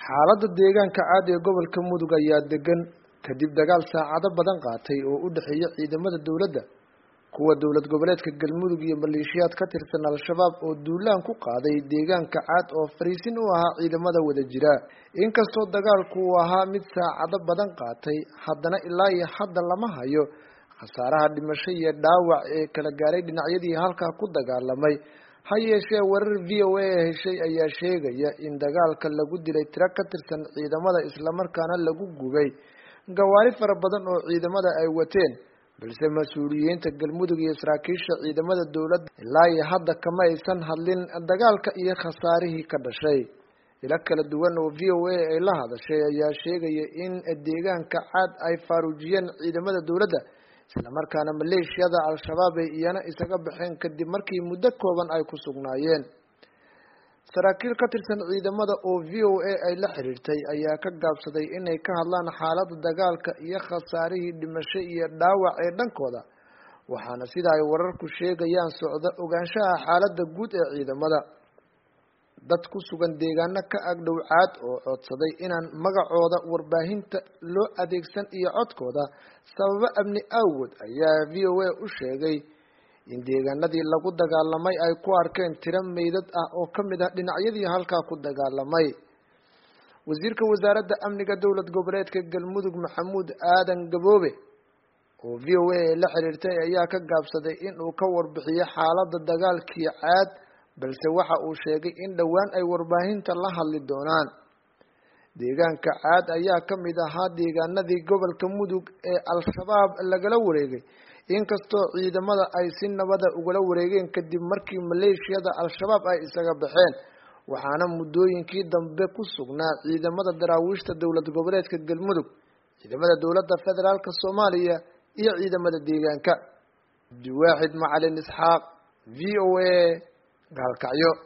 xaaladda deegaanka caad ee gobolka Mudug ayaa degan kadib dagaal saacado badan qaatay oo u dhaxeeya ciidamada dawladda kuwa dawlad goboleedka Galmudug iyo maleeshiyaad ka tirsan al-shabaab oo duulaan ku qaaday deegaanka caad oo fariisin u ahaa ciidamada wada jira inkastoo dagaalku uu ahaa mid saacado badan qaatay haddana ilaa iyo hadda lama hayo khasaaraha dhimasho iyo dhaawac ee kala gaaray dhinacyadii halka ku dagaalamay hayeeshee warar VOA heshay ayaa sheegaya in dagaalka lagu dilay tiro ka tirsan ciidamada isla markaana lagu gubay gawaari fara badan oo ciidamada ay wateen balse mas'uuliyiinta Galmudug iyo saraakiisha ciidamada dawladda ilaa iyo hadda kama aysan hadlin dagaalka iyo khasaarihii ka dhashay ila kala duwan oo VOA ay la hadashay ayaa sheegaya in deegaanka caad ay faaruujiyeen ciidamada dawladda isla markaana maleeshiyada al-shabaab ay iyana isaga baxeen kadib markii muddo kooban ay ku sugnaayeen saraakiil ka tirsan ciidamada oo VOA ay la xiriirtay ayaa ka gaabsaday inay ka hadlaan xaaladda dagaalka iyo khasaarihii dhimasho iyo dhaawac ee dhankooda waxaana sida ay wararku sheegayaan socda ogaanshaha xaaladda guud ee ciidamada dad ku sugan deegaano ka agdhow caad oo codsaday inaan magacooda warbaahinta loo adeegsan iyo codkooda sababo amni awgood ayaa VOA u sheegay in deegaanadii lagu dagaalamay ay ku arkeen tiro meydad ah oo ka mid ah dhinacyadii halkaa ku dagaalamay wasiirka wasaaradda amniga dowlad goboleedka Galmudug Maxamuud Aadan Gaboobe oo VOA la xiriirtay ayaa ka gaabsaday in uu ka warbixiyo xaaladda dagaalkii caad balse waxa uu sheegay in dhawaan ay warbaahinta la hadli doonaan deegaanka caad ayaa ka mid ahaa deegaanadii gobolka Mudug ee al-shabaab lagala wareegay inkastoo ciidamada ay si nabada ugala wareegeen kadib markii maleeshiyada al-shabaab ay isaga baxeen waxaana muddooyinkii dambe ku sugnaa ciidamada daraawiishta dowlad goboleedka Galmudug ciidamada dowladda federaalka Soomaaliya iyo ciidamada deegaanka Abdiwaaxid Macalin Isxaaq VOA Gaalkacyo.